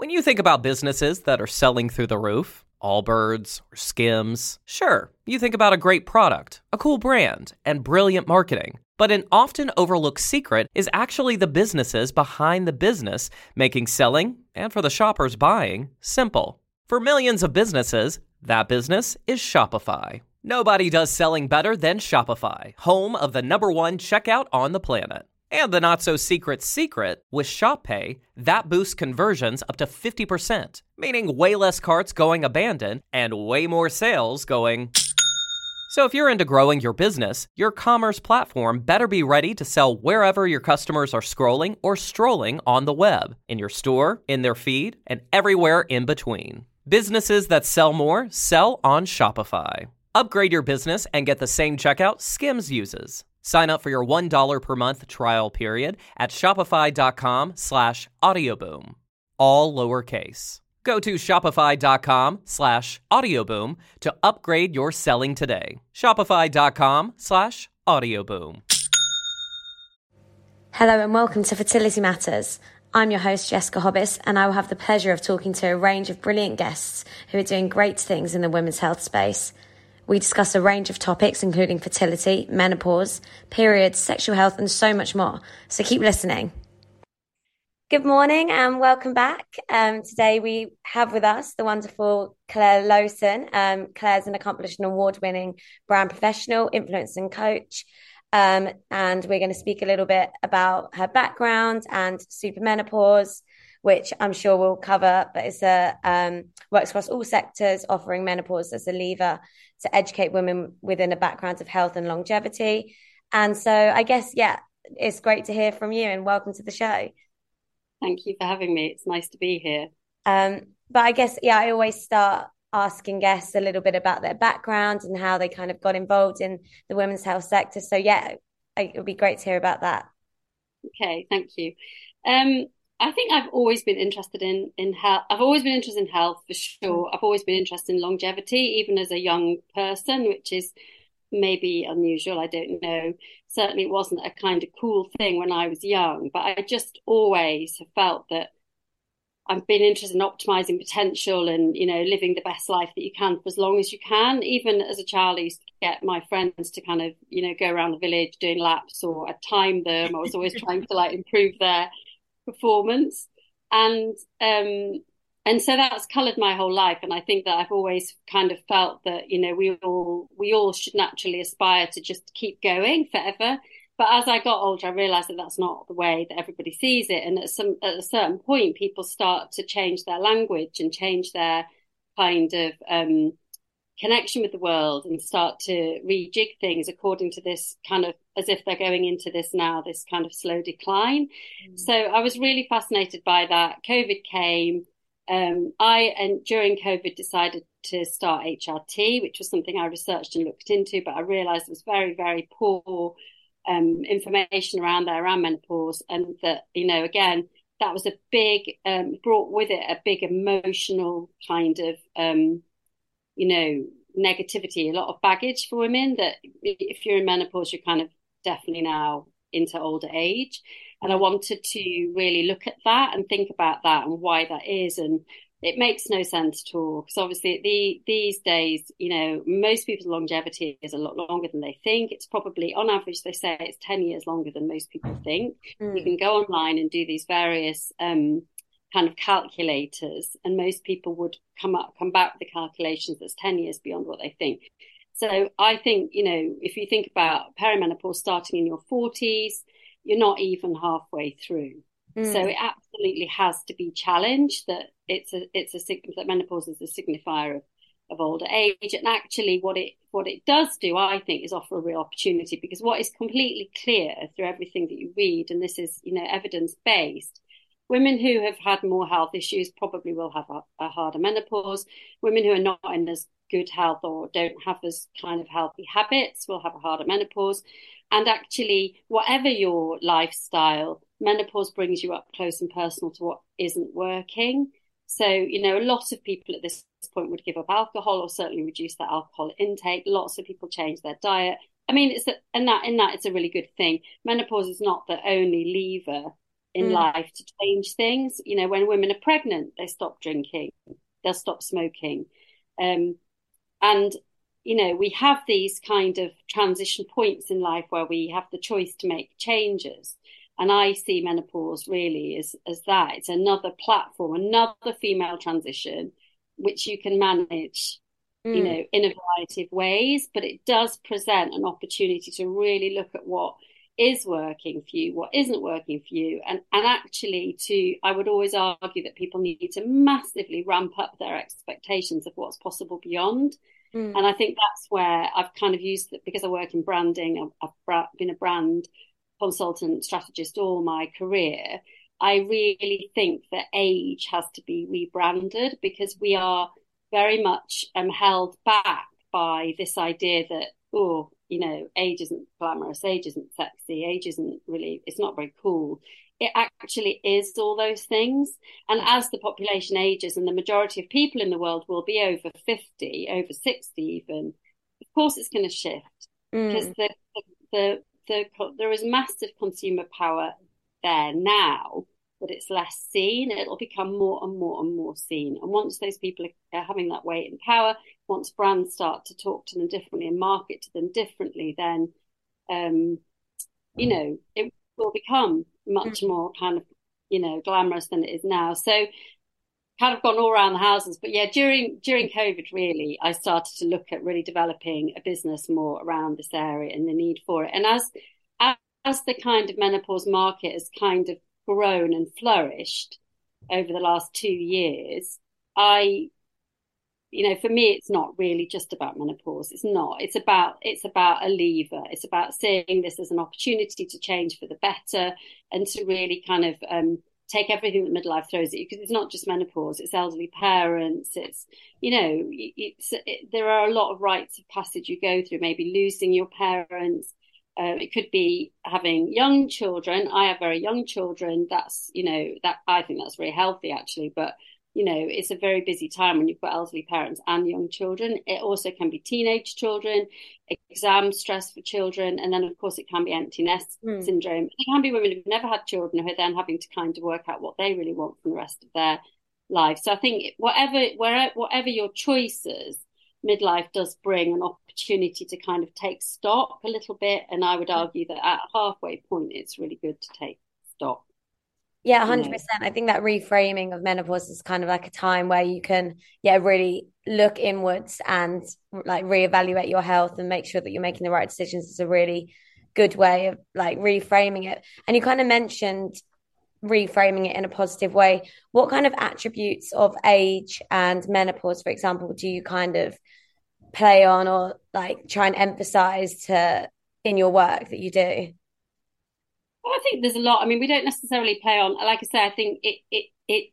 When you think about businesses that are selling through the roof, Allbirds or Skims, sure, you think about a great product, a cool brand, and brilliant marketing. But an often overlooked secret is actually the businesses behind the business, making selling, and for the shoppers buying, simple. For millions of businesses, that business is Shopify. Nobody does selling better than Shopify, home of the #1 checkout on the planet. And the not-so-secret secret, with Shop Pay, that boosts conversions up to 50%, meaning way less carts going abandoned and way more sales going. So if you're into growing your business, your commerce platform better be ready to sell wherever your customers are scrolling or strolling on the web, in your store, in their feed, and everywhere in between. Businesses that sell more sell on Shopify. Upgrade your business and get the same checkout Skims uses. Sign up for your $1 per month trial period at shopify.com/audioboom. All lowercase. Go to shopify.com/audioboom to upgrade your selling today. Shopify.com/audioboom. Hello and welcome to Fertility Matters. I'm your host, Jessica Hobbis, and I will have the pleasure of talking to a range of brilliant guests who are doing great things in the women's health space. We discuss a range of topics, including fertility, menopause, periods, sexual health, and so much more. So keep listening. Good morning and welcome back. Today we have with us the wonderful Claire Lowson. Claire's an accomplished and award-winning brand professional, influencer and coach. And we're going to speak a little bit about her background and supermenopause, which I'm sure we'll cover, but it's works across all sectors, offering menopause as a lever to educate women within a background of health and longevity. And so I guess, it's great to hear from you and welcome to the show. Thank you for having me. It's nice to be here. But I guess, I always start asking guests a little bit about their background and how they kind of got involved in the women's health sector. So it would be great to hear about that. Okay, thank you. I think I've always been interested in health. I've always been interested in health for sure. I've always been interested in longevity, even as a young person, which is maybe unusual. I don't know. Certainly it wasn't a kind of cool thing when I was young, but I just always have felt that I've been interested in optimizing potential and, living the best life that you can for as long as you can. Even as a child, I used to get my friends to kind of, go around the village doing laps, or I'd time them. I was always trying to improve their performance, and so that's coloured my whole life. And I think that I've always kind of felt that we all should naturally aspire to just keep going forever. But as I got older, I realised that that's not the way that everybody sees it, and at a certain point, people start to change their language and change their kind of connection with the world and start to rejig things according to this kind of, as if they're going into this kind of slow decline. So I was really fascinated by that. COVID came. And during COVID decided to start HRT, which was something I researched and looked into, but I realized there was very, very poor information around menopause, and that, again, that was a big, brought with it a big emotional kind of, negativity, a lot of baggage for women, that if you're in menopause, you're kind of definitely now into older age. And I wanted to really look at that and think about that and why that is. And it makes no sense at all, because obviously these days, most people's longevity is a lot longer than they think. It's probably, on average, they say it's 10 years longer than most people think. You can go online and do these various kind of calculators, and most people would come back with the calculations that's 10 years beyond what they think. So I think, if you think about perimenopause starting in your 40s, you're not even halfway through. So it absolutely has to be challenged, that that menopause is a signifier of older age. And actually what it does do, I think, is offer a real opportunity, because what is completely clear through everything that you read, and this is, evidence-based, women who have had more health issues probably will have a harder menopause. Women who are not in as good health or don't have as kind of healthy habits will have a harder menopause. And actually, whatever your lifestyle, menopause brings you up close and personal to what isn't working. So, a lot of people at this point would give up alcohol, or certainly reduce their alcohol intake. Lots of people change their diet. I mean, it's a really good thing. Menopause is not the only lever in life to change things. You know, when women are pregnant, they stop drinking, they'll stop smoking. And, you know, we have these kind of transition points in life where we have the choice to make changes. And I see menopause really as that. It's another platform, another female transition, which you can manage, you know, in a variety of ways. But it does present an opportunity to really look at what is working for you, what isn't working for you. And actually I would always argue that people need to massively ramp up their expectations of what's possible beyond. And I think that's where I've kind of used it, because I work in branding. I've been a brand consultant, strategist all my career. I really think that age has to be rebranded, because we are very much held back by this idea that, oh, you know, age isn't glamorous, age isn't sexy, age isn't really, it's not very cool. It actually is all those things. And as the population ages, and the majority of people in the world will be over 50, over 60 even, of course it's going to shift, because there is massive consumer power there now, but it's less seen. It'll become more and more and more seen. And once those people are having that weight and power, once brands start to talk to them differently and market to them differently, then, you know, it will become much more kind of, you know, glamorous than it is now. So kind of gone all around the houses. But yeah, during COVID, really, I started to look at really developing a business more around this area and the need for it. And as the kind of menopause market has kind of grown and flourished over the last 2 years, you know, for me, it's not really just about menopause. It's not. It's about a lever. It's about seeing this as an opportunity to change for the better, and to really kind of take everything that midlife throws at you, because it's not just menopause. It's elderly parents. It's, you know, there are a lot of rites of passage you go through. Maybe losing your parents. It could be having young children. I have very young children. That's, you know, that I think that's very healthy actually, but you know, it's a very busy time when you've got elderly parents and young children. It also can be teenage children, exam stress for children, and then of course it can be empty nest syndrome. It can be women who've never had children who are then having to kind of work out what they really want from the rest of their life. So I think whatever your choices, midlife does bring an opportunity to kind of take stock a little bit. And I would argue that at a halfway point, it's really good to take stock. Yeah, 100%. I think that reframing of menopause is kind of like a time where you can, really look inwards and like reevaluate your health and make sure that you're making the right decisions. Is a really good way of like reframing it. And you kind of mentioned reframing it in a positive way. What kind of attributes of age and menopause, for example, do you kind of play on or like try and emphasize in your work that you do? Well, I think there's a lot. I mean, we don't necessarily play on, like I say, I think it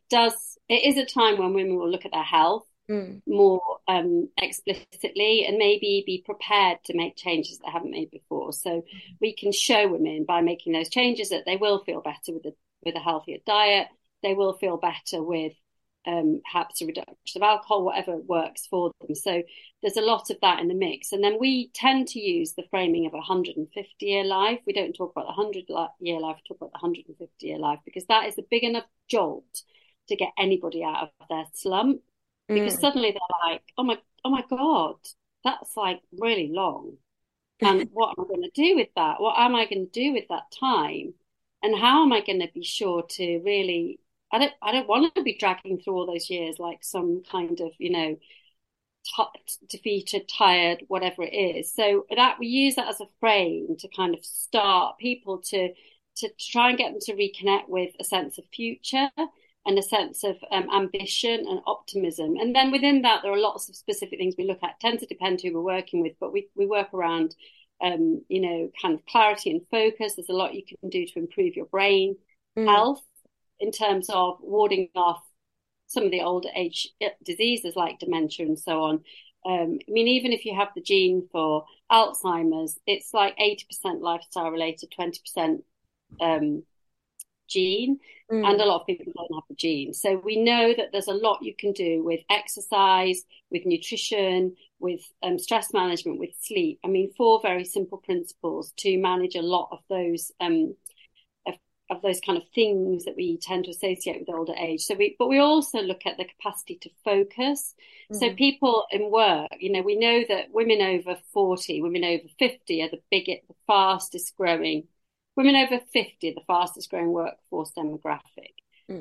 is a time when women will look at their health more explicitly, and maybe be prepared to make changes they haven't made before. So we can show women by making those changes that they will feel better with a healthier diet. They will feel better with perhaps a reduction of alcohol, whatever works for them. So there's a lot of that in the mix. And then we tend to use the framing of a 150-year life. We don't talk about the 100-year life, we talk about the 150-year life, because that is a big enough jolt to get anybody out of their slump. Because suddenly they're like, oh my God, that's like really long. And what am I going to do with that? What am I going to do with that time? And how am I going to be sure to really, I don't want to be dragging through all those years like some kind of, you know, defeated, tired, whatever it is. So that we use that as a frame to kind of start people to try and get them to reconnect with a sense of future and a sense of ambition and optimism. And then within that, there are lots of specific things we look at. It tends to depend who we're working with, but we work around, you know, kind of clarity and focus. There's a lot you can do to improve your brain health in terms of warding off some of the older age diseases like dementia and so on. I mean, even if you have the gene for Alzheimer's, it's like 80% lifestyle related, 20% gene, and a lot of people don't have the gene. So we know that there's a lot you can do with exercise, with nutrition, with stress management, with sleep. I mean, 4 very simple principles to manage a lot of those those kind of things that we tend to associate with older age. But we also look at the capacity to focus. Mm-hmm. So people in work, we know that women over 40, women over 50 are the fastest growing. Women over 50 are the fastest growing workforce demographic.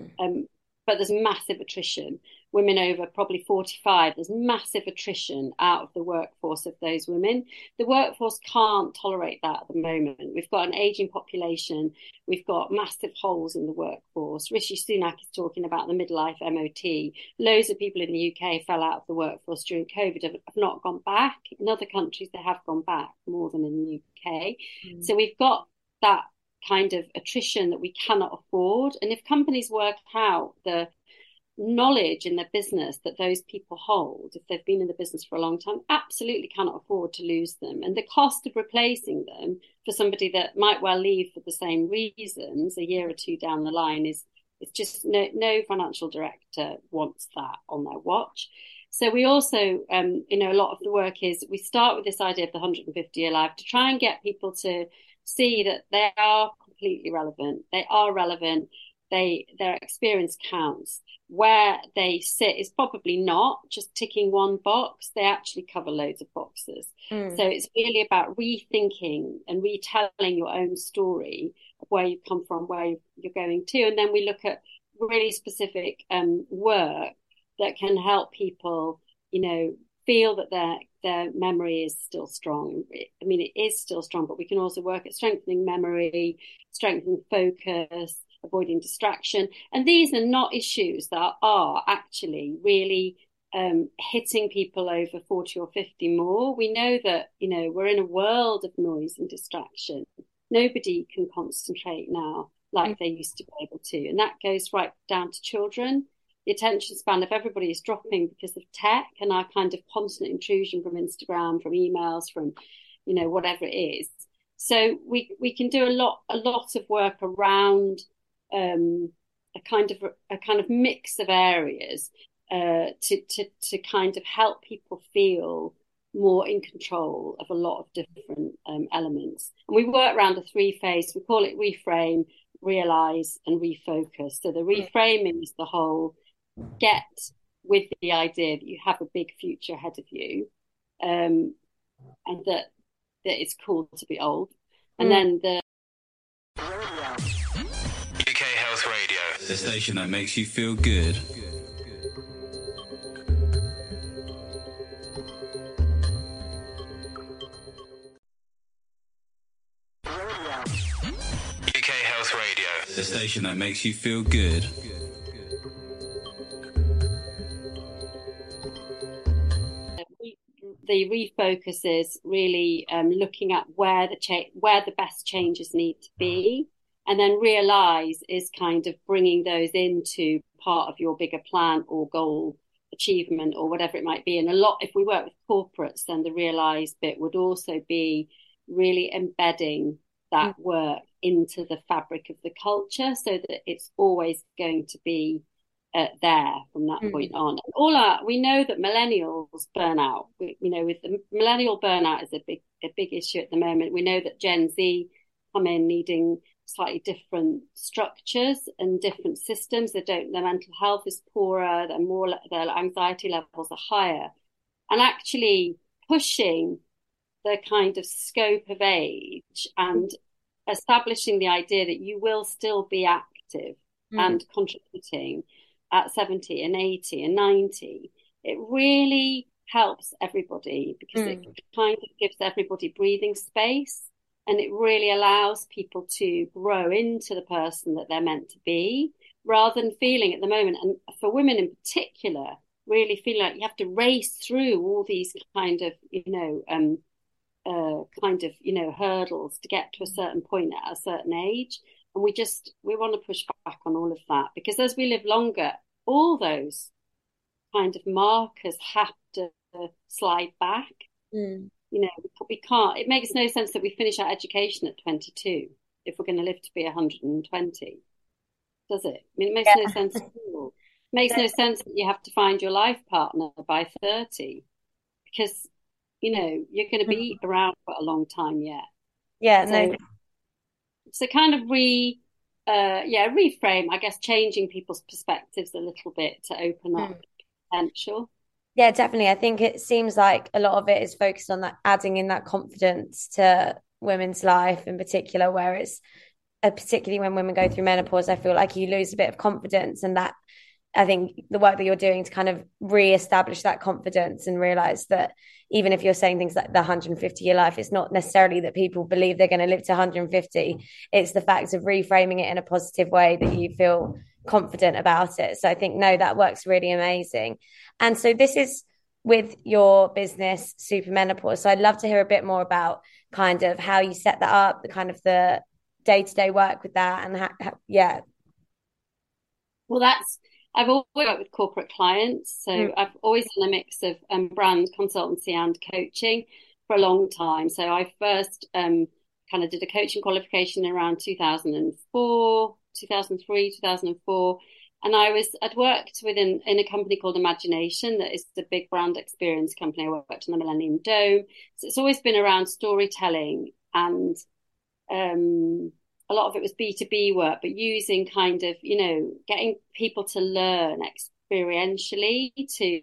But there's massive attrition. Women over probably 45, there's massive attrition out of the workforce of those women. The workforce can't tolerate that at the moment. We've got an aging population. We've got massive holes in the workforce. Rishi Sunak is talking about the midlife MOT. Loads of people in the UK fell out of the workforce during COVID, have not gone back. In other countries, they have gone back more than in the UK. So we've got that kind of attrition that we cannot afford. And if companies work out the knowledge in their business that those people hold, if they've been in the business for a long time, absolutely cannot afford to lose them. And the cost of replacing them for somebody that might well leave for the same reasons a year or two down the line it's just no financial director wants that on their watch. So we also, a lot of the work is we start with this idea of the 150-year life to try and get people to see that they are completely relevant. They are relevant. Their experience counts. Where they sit is probably not just ticking one box. They actually cover loads of boxes. So it's really about rethinking and retelling your own story of where you come from, where you're going to. And then we look at really specific work that can help people, feel that their memory is still strong. I mean, it is still strong, but we can also work at strengthening memory, strengthening focus, avoiding distraction. And these are not issues that are actually really hitting people over 40 or 50 more. We know that, we're in a world of noise and distraction. Nobody can concentrate now like they used to be able to. And that goes right down to children. The attention span of everybody is dropping because of tech and our kind of constant intrusion from Instagram, from emails, from, whatever it is. So we can do a lot of work around a kind of mix of areas to kind of help people feel more in control of a lot of different elements. And we work around a 3-phase. We call it reframe, realize, and refocus. So the reframing is the whole get with the idea that you have a big future ahead of you, and that it's cool to be old. And then the UK Health Radio, the station that makes you feel good. UK Health Radio, the station that makes you feel good. The refocus is really looking at where the best changes need to be, and then realize is kind of bringing those into part of your bigger plan or goal achievement or whatever it might be. And if we work with corporates, then the realize bit would also be really embedding that work into the fabric of the culture so that it's always going to be there from that point on. We know that millennials burn out. With the millennial burnout is a big issue at the moment. We know that Gen Z come in needing slightly different structures and different systems. Their mental health is poorer. Their anxiety levels are higher, and actually pushing the kind of scope of age and establishing the idea that you will still be active and contributing at 70 and 80 and 90, it really helps everybody because it kind of gives everybody breathing space, and it really allows people to grow into the person that they're meant to be, rather than feeling at the moment, and for women in particular, really feeling like you have to race through all these kind of, hurdles to get to a certain point at a certain age. And we want to push back on all of that, because as we live longer, all those kind of markers have to slide back. We can't, it makes no sense that we finish our education at 22 if we're going to live to be 120, does it? I mean, it makes no sense at all. It makes no sense that you have to find your life partner by 30, because, you're going to be around for a long time yet. Yeah, so, So kind of reframe, I guess, changing people's perspectives a little bit to open up potential. Yeah, definitely. I think it seems like a lot of it is focused on that adding in that confidence to women's life in particular, where it's particularly when women go through menopause, I feel like you lose a bit of confidence, and that I think the work that you're doing to kind of re-establish that confidence and realize that even if you're saying things like the 150-year life, it's not necessarily that people believe they're going to live to 150. It's the fact of reframing it in a positive way that you feel confident about it. So I think, no, that works really amazing. And so this is with your business, Super Menopause. So I'd love to hear a bit more about kind of how you set that up, the kind of the day-to-day work with that, and yeah. Well, I've always worked with corporate clients, so I've always done a mix of brand consultancy and coaching for a long time. So I first kind of did a coaching qualification around 2004, 2003, 2004. And I'd worked in a company called Imagination, that is the big brand experience company. I worked on the Millennium Dome. So it's always been around storytelling, and a lot of it was B2B work, but using kind of, getting people to learn experientially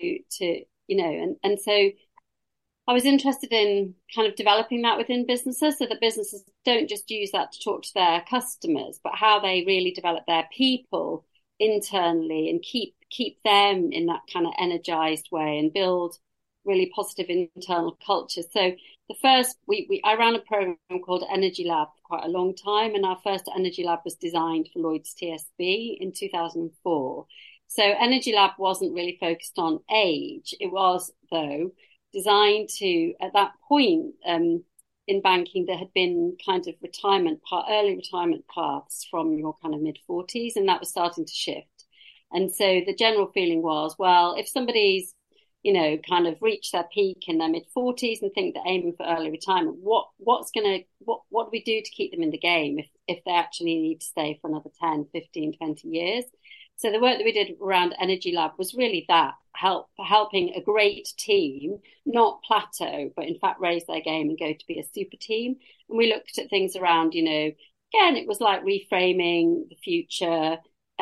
and so I was interested in kind of developing that within businesses, so that businesses don't just use that to talk to their customers, but how they really develop their people internally and keep them in that kind of energized way and build really positive internal culture. So the first I ran a program called Energy Lab for quite a long time, and our first Energy Lab was designed for Lloyds TSB in 2004. So Energy Lab wasn't really focused on age. It was, though, designed to, at that point in banking, there had been kind of early retirement paths from your kind of mid-40s, and that was starting to shift. And so the general feeling was, well, if somebody's kind of reach their peak in their mid-40s and think they're aiming for early retirement, what do we do to keep them in the game if they actually need to stay for another 10, 15, 20 years? So the work that we did around Energy Lab was really that, helping a great team not plateau, but in fact raise their game and go to be a super team. And we looked at things around, again, it was like reframing the future,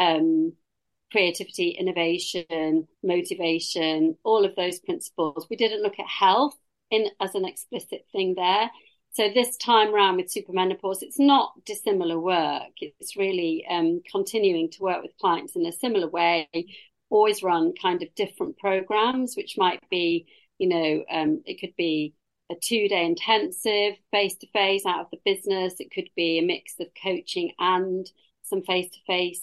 creativity, innovation, motivation, all of those principles. We didn't look at health as an explicit thing there. So this time around with Super Menopause, it's not dissimilar work. It's really continuing to work with clients in a similar way, always run kind of different programs, which might be, it could be a 2-day intensive face-to-face out of the business. It could be a mix of coaching and some face-to-face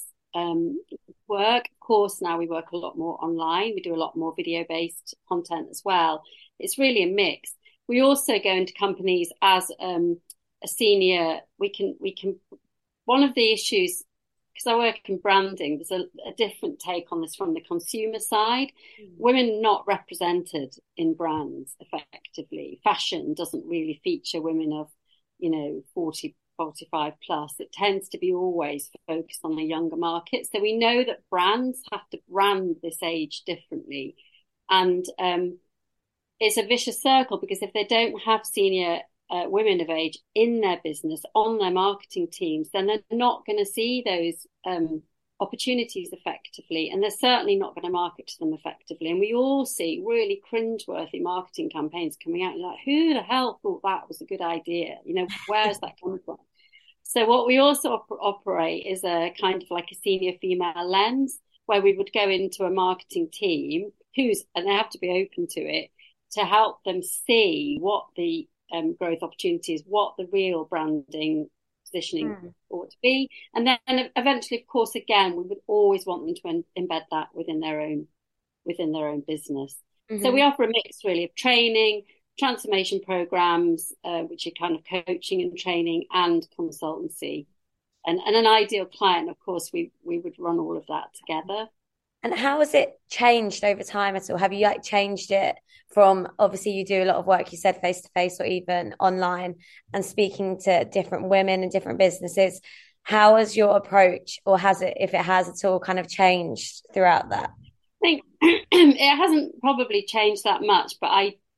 work. Of course, now we work a lot more online. We do a lot more video-based content as well. It's really a mix. We also go into companies as a senior. We can. One of the issues, because I work in branding, there's a different take on this from the consumer side. Women not represented in brands effectively. Fashion doesn't really feature women of 40, 45 plus. It tends to be always focused on a younger market. So we know that brands have to brand this age differently. And it's a vicious circle, because if they don't have senior women of age in their business, on their marketing teams, then they're not going to see those opportunities effectively. And they're certainly not going to market to them effectively. And we all see really cringeworthy marketing campaigns coming out. You're like, who the hell thought that was a good idea? Where's that coming from? So what we also operate is a kind of like a senior female lens, where we would go into a marketing team and they have to be open to it, to help them see what the growth opportunities, what the real branding positioning ought to be. And then eventually, of course, again, we would always want them to embed that within their own business. So we offer a mix really of training, transformation programs, which are kind of coaching and training, and consultancy. And an ideal client, of course, we would run all of that together. And how has it changed over time at all? Have you changed it from, obviously you do a lot of work, you said face-to-face or even online, and speaking to different women and different businesses. How has your approach, or has it, if it has at all, kind of changed throughout that? I think it hasn't probably changed that much, but I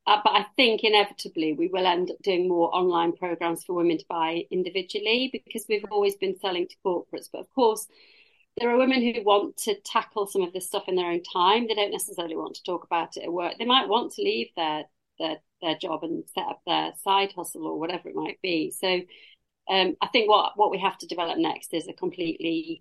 but I think inevitably we will end up doing more online programs for women to buy individually, because we've always been selling to corporates. But of course, there are women who want to tackle some of this stuff in their own time. They don't necessarily want to talk about it at work. They might want to leave their job and set up their side hustle or whatever it might be. So I think what we have to develop next is a completely,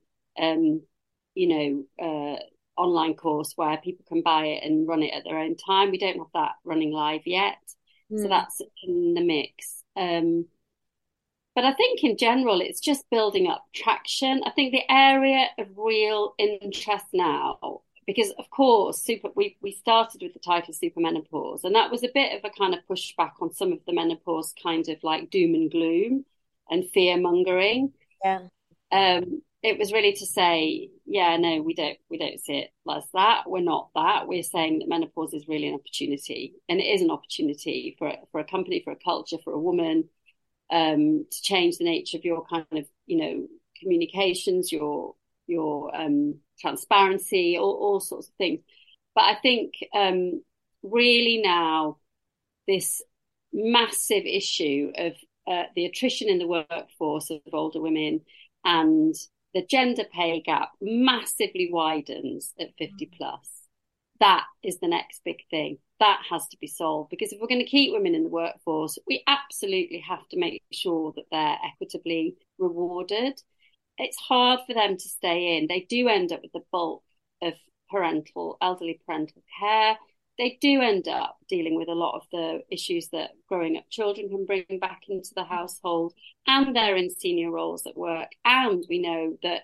online course where people can buy it and run it at their own time. We don't have that running live yet, so that's in the mix. But I think in general, it's just building up traction. I think the area of real interest now, because of course, we started with the title Super Menopause, and that was a bit of a kind of pushback on some of the menopause kind of like doom and gloom and fear mongering. Yeah. It was really to say, yeah, no, we don't see it as that. We're not that. We're saying that menopause is really an opportunity, and it is an opportunity for a company, for a culture, for a woman, to change the nature of your kind of, communications, your transparency, all sorts of things. But I think really now this massive issue of the attrition in the workforce of older women, and the gender pay gap massively widens at 50 plus. That is the next big thing. That has to be solved, because if we're going to keep women in the workforce, we absolutely have to make sure that they're equitably rewarded. It's hard for them to stay in. They do end up with the bulk of elderly parental care. They do end up dealing with a lot of the issues that growing up children can bring back into the household, and they're in senior roles at work. And we know that,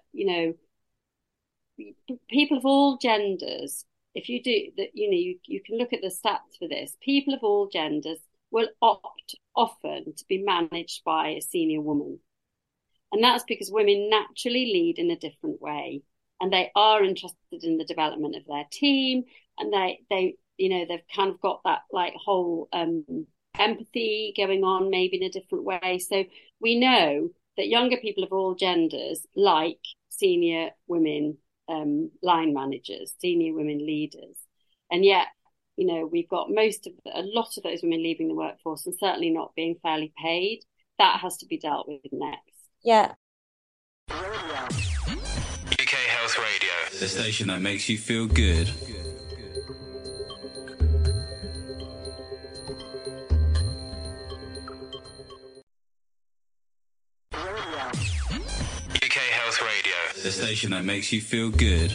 people of all genders, if you do that, you can look at the stats for this. People of all genders will opt often to be managed by a senior woman. And that's because women naturally lead in a different way, and they are interested in the development of their team, and they've kind of got that like whole empathy going on maybe in a different way. So we know that younger people of all genders like senior women line managers, senior women leaders. And yet, we've got a lot of those women leaving the workforce and certainly not being fairly paid. That has to be dealt with next. Yeah. UK Health Radio, the station that makes you feel good. UK Health Radio, the station that makes you feel good.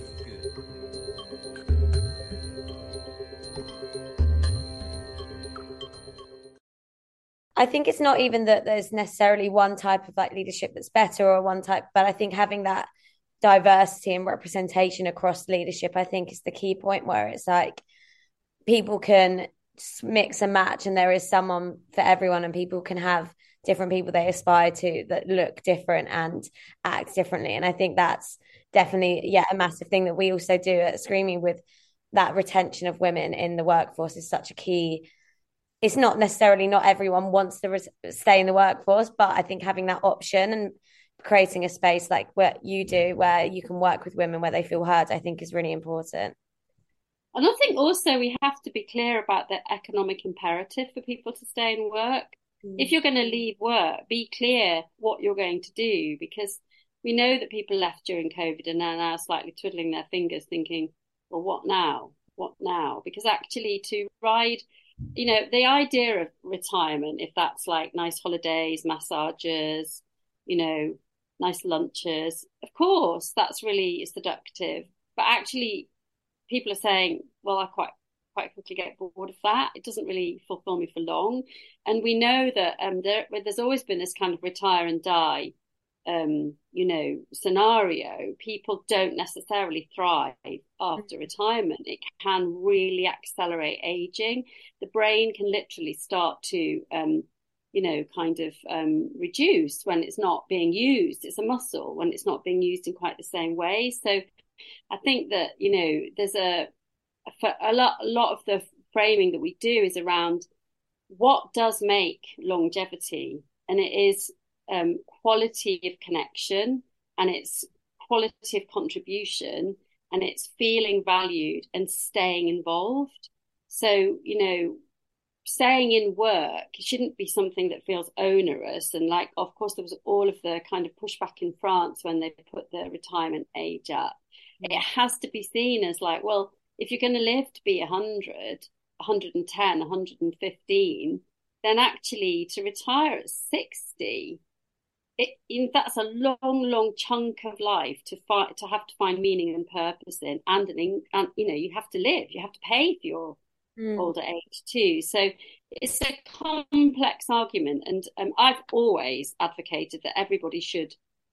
I think it's not even that there's necessarily one type of like leadership that's better or one type, but I think having that diversity and representation across leadership, I think is the key point, where it's like people can mix and match, and there is someone for everyone, and people can have different people they aspire to that look different and act differently. And I think that's definitely, a massive thing that we also do at Screaming, with that retention of women in the workforce is such a key. It's not necessarily, not everyone wants to stay in the workforce, but I think having that option and creating a space like what you do, where you can work with women where they feel heard, I think is really important. And I think also we have to be clear about the economic imperative for people to stay in work. If you're going to leave work, be clear what you're going to do, because we know that people left during COVID and are now slightly twiddling their fingers thinking, well, what now? What now? Because actually to ride, the idea of retirement, if that's like nice holidays, massages, nice lunches, of course, that's really seductive. But actually, people are saying, well, I quite quickly get bored of that. It doesn't really fulfill me for long. And we know that there's always been this kind of retire and die, scenario. People don't necessarily thrive after retirement. It can really accelerate aging. The brain can literally start to, reduce when it's not being used. It's a muscle when it's not being used in quite the same way. So I think that, there's a lot of the framing that we do is around what does make longevity, and it is quality of connection, and it's quality of contribution, and it's feeling valued and staying involved. So, staying in work shouldn't be something that feels onerous. And like, of course, there was all of the kind of pushback in France when they put the retirement age up. It has to be seen as like, well, if you're going to live to be 100, 110, 115, then actually to retire at 60, that's a long chunk of life to have to find meaning and purpose in, and you have to live, you have to pay for your older age too. So it's a complex argument, and I've always advocated that everybody should,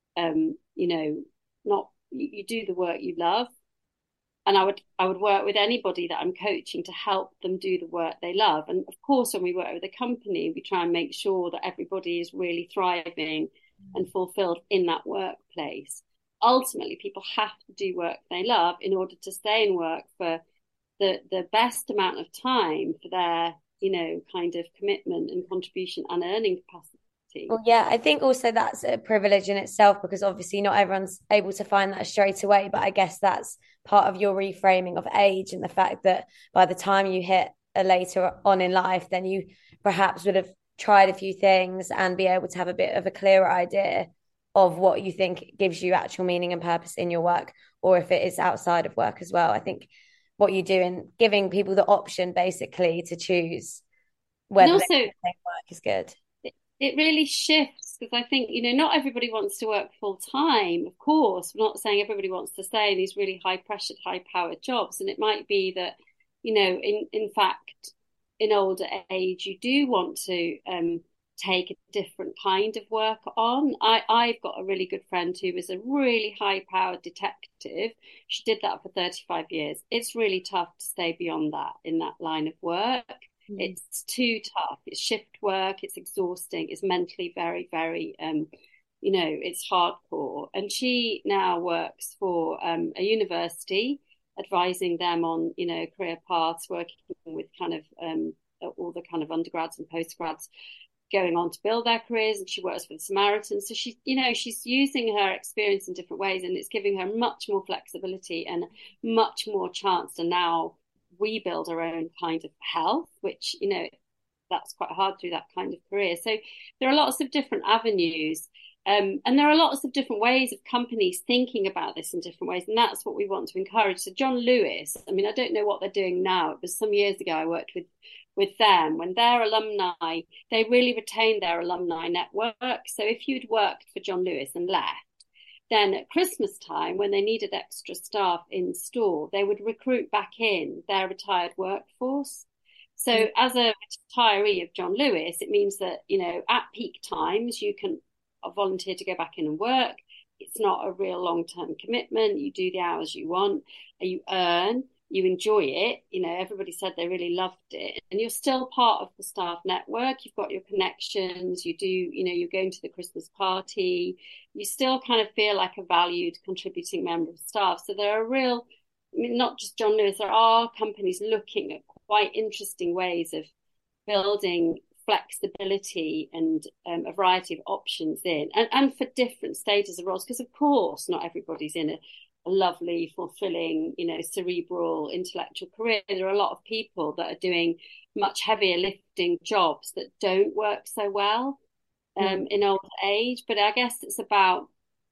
not you do the work you love, and I would work with anybody that I'm coaching to help them do the work they love. And of course, when we work with a company, we try and make sure that everybody is really thriving and fulfilled in that workplace. Ultimately, people have to do work they love in order to stay in work for the best amount of time for their, kind of commitment and contribution and earning capacity. Well, yeah, I think also that's a privilege in itself, because obviously not everyone's able to find that straight away. But I guess that's part of your reframing of age, and the fact that by the time you hit a later on in life, then you perhaps would have tried a few things and be able to have a bit of a clearer idea of what you think gives you actual meaning and purpose in your work, or if it is outside of work as well. I think what you do in giving people the option basically to choose whether they work is good. It really shifts, because I think, not everybody wants to work full time. Of course, we're not saying everybody wants to stay in these really high pressured, high powered jobs. And it might be that, in fact, in older age, you do want to take a different kind of work on. I've got a really good friend who was a really high powered detective. She did that for 35 years. It's really tough to stay beyond that in that line of work. It's too tough. It's shift work. It's exhausting. It's mentally very, very, it's hardcore. And she now works for a university, advising them on, career paths, working with kind of all the kind of undergrads and postgrads going on to build their careers. And she works for the Samaritans. So she's using her experience in different ways, and it's giving her much more flexibility and much more chance to now rebuild her own kind of health, which, that's quite hard through that kind of career. So there are lots of different avenues, and there are lots of different ways of companies thinking about this in different ways, and that's what we want to encourage. So John Lewis, I mean, I don't know what they're doing now. It was some years ago I worked with them when their alumni, they really retained their alumni network. So if you'd worked for John Lewis and left, then at Christmas time, when they needed extra staff in store, they would recruit back in their retired workforce. So as a retiree of John Lewis, it means that, at peak times, you can volunteer to go back in and work. It's not a real long-term commitment. You do the hours you want, you earn, you enjoy it. Everybody said they really loved it, and you're still part of the staff network. You've got your connections. You do, you're going to the Christmas party. You still kind of feel like a valued, contributing member of staff. So there are not just John Lewis, there are companies looking at quite interesting ways of building flexibility and a variety of options in, and for different stages of roles, because of course not everybody's in a lovely, fulfilling, cerebral, intellectual career. There are a lot of people that are doing much heavier lifting jobs that don't work so well in old age. But I guess it's about,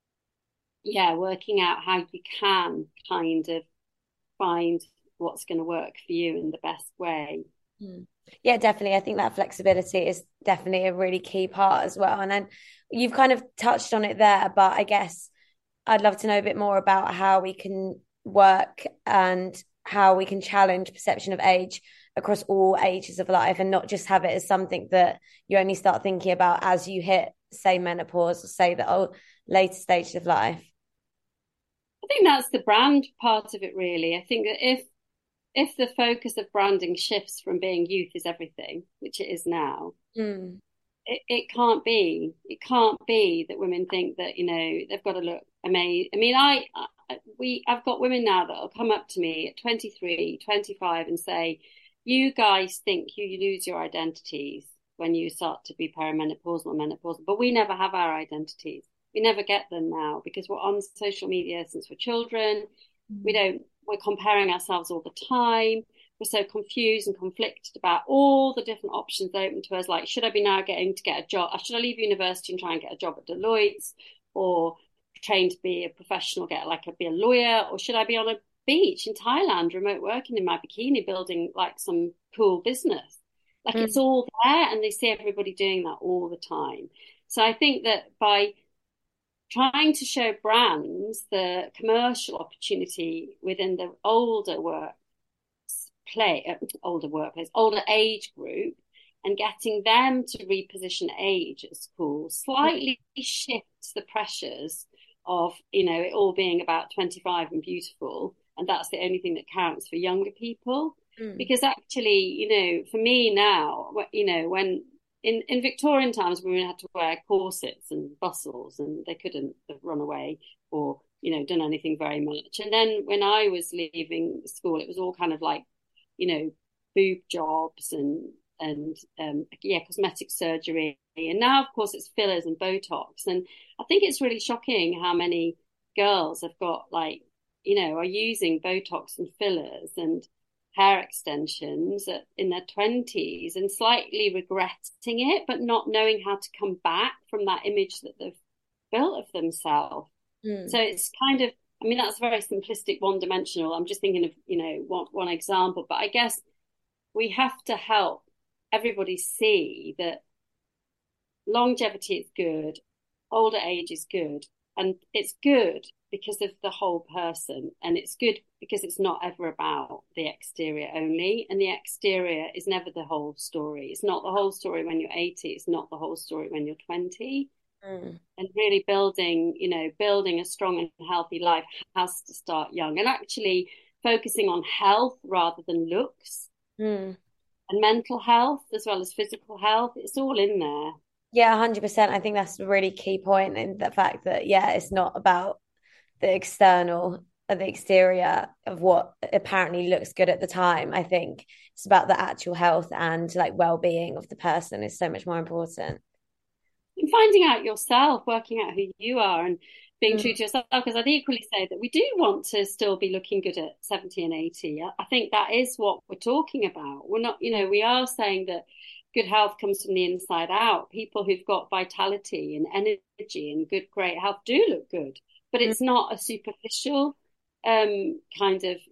working out how you can kind of find what's going to work for you in the best way. Yeah, definitely. I think that flexibility is definitely a really key part as well. And then you've kind of touched on it there, but I guess I'd love to know a bit more about how we can work and how we can challenge perception of age across all ages of life, and not just have it as something that you only start thinking about as you hit, say, menopause, or say the later stages of life. I think that's the brand part of it, really. I think that if the focus of branding shifts from being youth is everything, which it is now, it can't be. It can't be that women think that, they've got to look amazing. I mean, I've got women now that will come up to me at 23, 25 and say, you guys think you lose your identities when you start to be perimenopausal or menopausal, but we never have our identities. We never get them now because we're on social media since we're children. We're comparing ourselves all the time. we're so confused and conflicted about all the different options open to us. Like, should I be now getting to get a job? Should I leave university and try and get a job at Deloitte, or train to be a professional, be a lawyer, or should I be on a beach in Thailand, remote working in my bikini, building like some cool business? Like it's all there, and they see everybody doing that all the time. So I think that by trying to show brands the commercial opportunity within the older age group, and getting them to reposition age at school slightly shifts the pressures of, it all being about 25 and beautiful, and that's the only thing that counts for younger people. Because actually, for me now, when in Victorian times, women had to wear corsets and bustles, and they couldn't have run away or, done anything very much. And then when I was leaving school, it was all kind of like, boob jobs and cosmetic surgery. And now, of course, it's fillers and Botox. And I think it's really shocking how many girls have got are using Botox and fillers and hair extensions in their 20s and slightly regretting it, but not knowing how to come back from that image that they've built of themselves. So it's kind of, that's very simplistic, one-dimensional. I'm just thinking of, one example, but I guess we have to help everybody see that longevity is good, older age is good, and it's good because of the whole person, and it's good because it's not ever about the exterior only, and the exterior is never the whole story. It's not the whole story when you're 80, it's not the whole story when you're 20. And really building a strong and healthy life has to start young, and actually focusing on health rather than looks, and mental health as well as physical health. It's all in there. Yeah, 100%. I think that's a really key point, in the fact that, it's not about the external or the exterior of what apparently looks good at the time. I think it's about the actual health and well-being of the person is so much more important. And finding out yourself, working out who you are, and being true to yourself, because I'd equally say that we do want to still be looking good at 70 and 80. I think that is what we're talking about. We're not, we are saying that good health comes from the inside out. People who've got vitality and energy and great health do look good, but it's not a superficial kind of,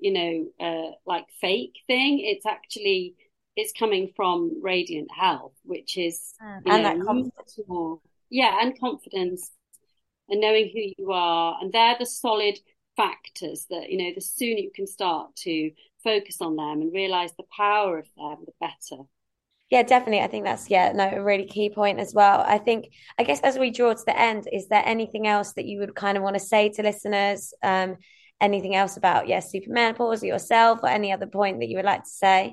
fake thing. It's coming from radiant health, which is, that confidence. And confidence, and knowing who you are. And they're the solid factors that, the sooner you can start to focus on them and realize the power of them, the better. Yeah, definitely. I think that's, a really key point as well. I guess as we draw to the end, is there anything else that you would kind of want to say to listeners? Anything else about, supermenopause or yourself, or any other point that you would like to say?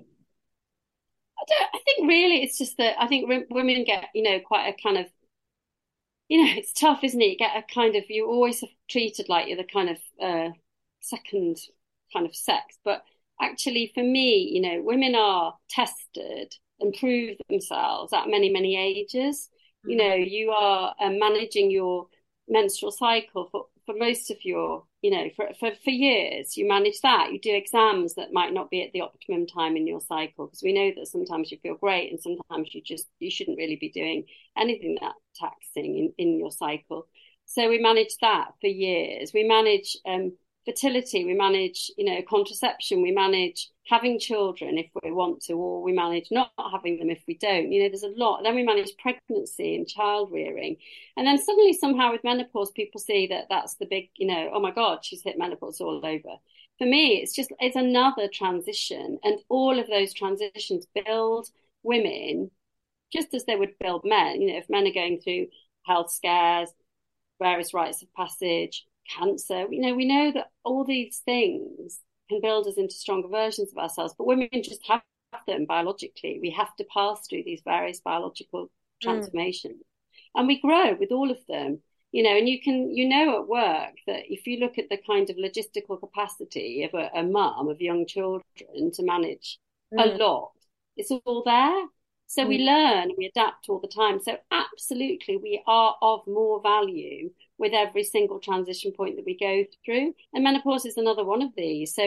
I think really it's just that I think women get, quite a kind of, it's tough, isn't it? You get a kind of, you always have treated like you're the kind of second kind of sex. But actually for me, women are tested and prove themselves at many, many ages. You are managing your menstrual cycle for most of your, for years. You manage that. You do exams that might not be at the optimum time in your cycle, because we know that sometimes you feel great and sometimes you shouldn't really be doing anything that taxing in your cycle. So we manage that for years. We manage fertility, we manage, contraception, we manage having children if we want to, or we manage not having them if we don't. There's a lot. Then we manage pregnancy and child rearing. And then suddenly somehow with menopause, people see that that's the big, oh my God, she's hit menopause all over. For me, it's another transition. And all of those transitions build women just as they would build men. If men are going through health scares, various rites of passage, cancer, we know that all these things can build us into stronger versions of ourselves, but women just have them biologically. We have to pass through these various biological transformations, and we grow with all of them. And you can, at work that if you look at the kind of logistical capacity of a mum of young children to manage a lot, it's all there. So we learn, we adapt all the time. So absolutely, we are of more value with every single transition point that we go through. And menopause is another one of these. So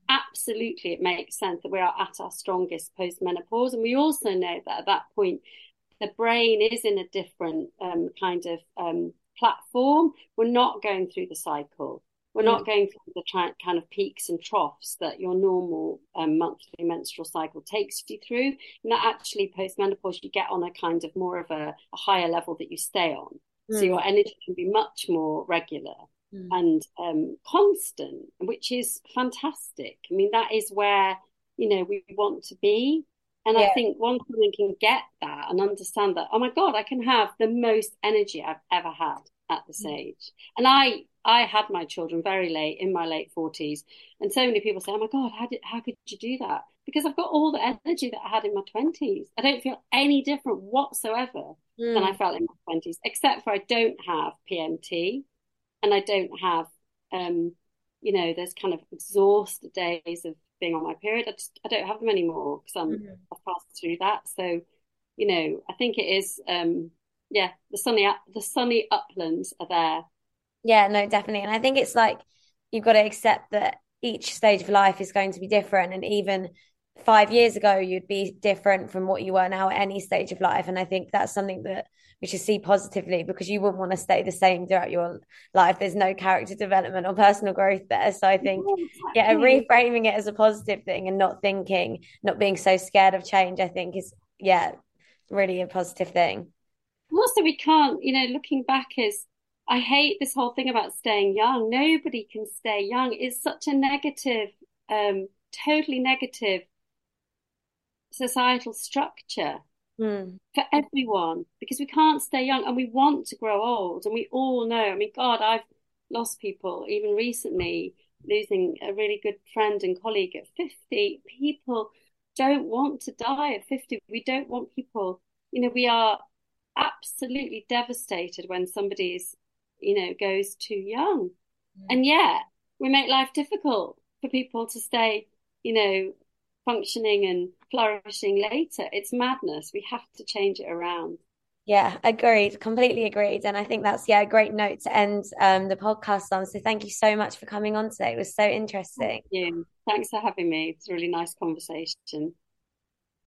absolutely it makes sense that we are at our strongest post-menopause. And we also know that at that point, the brain is in a different kind of platform. We're not going through the cycle. We're not going through the kind of peaks and troughs that your normal monthly menstrual cycle takes you through. And that actually post-menopause, you get on a kind of more of a higher level that you stay on. So your energy can be much more regular and constant, which is fantastic. I mean, that is where, we want to be. And I think once women can get that and understand that, oh my God, I can have the most energy I've ever had at this age. And I had my children very late, in my late 40s. And so many people say, oh my God, how could you do that? Because I've got all the energy that I had in my 20s. I don't feel any different whatsoever than I felt in my 20s, except for I don't have PMT and I don't have, there's kind of exhausted days of being on my period. I don't have them anymore because I've passed through that. So, I think it is, the sunny uplands are there. Yeah, no, definitely. And I think it's like you've got to accept that each stage of life is going to be different. And even 5 years ago, you'd be different from what you are now at any stage of life. And I think that's something that we should see positively, because you wouldn't want to stay the same throughout your life. There's no character development or personal growth there. So I think, reframing it as a positive thing and not being so scared of change, I think is, really a positive thing. Also, we can't, looking back I hate this whole thing about staying young. Nobody can stay young. It's such a negative, totally negative societal structure for everyone, because we can't stay young and we want to grow old. And we all know, I mean, God, I've lost people, even recently, losing a really good friend and colleague at 50. People don't want to die at 50. We don't want people, we are absolutely devastated when somebody is, goes too young. And yet we make life difficult for people to stay, functioning and flourishing later. It's madness. We have to change it around. Yeah, agreed. Completely agreed. And I think that's, a great note to end the podcast on. So thank you so much for coming on today. It was so interesting. Thank you. Thanks for having me. It's a really nice conversation.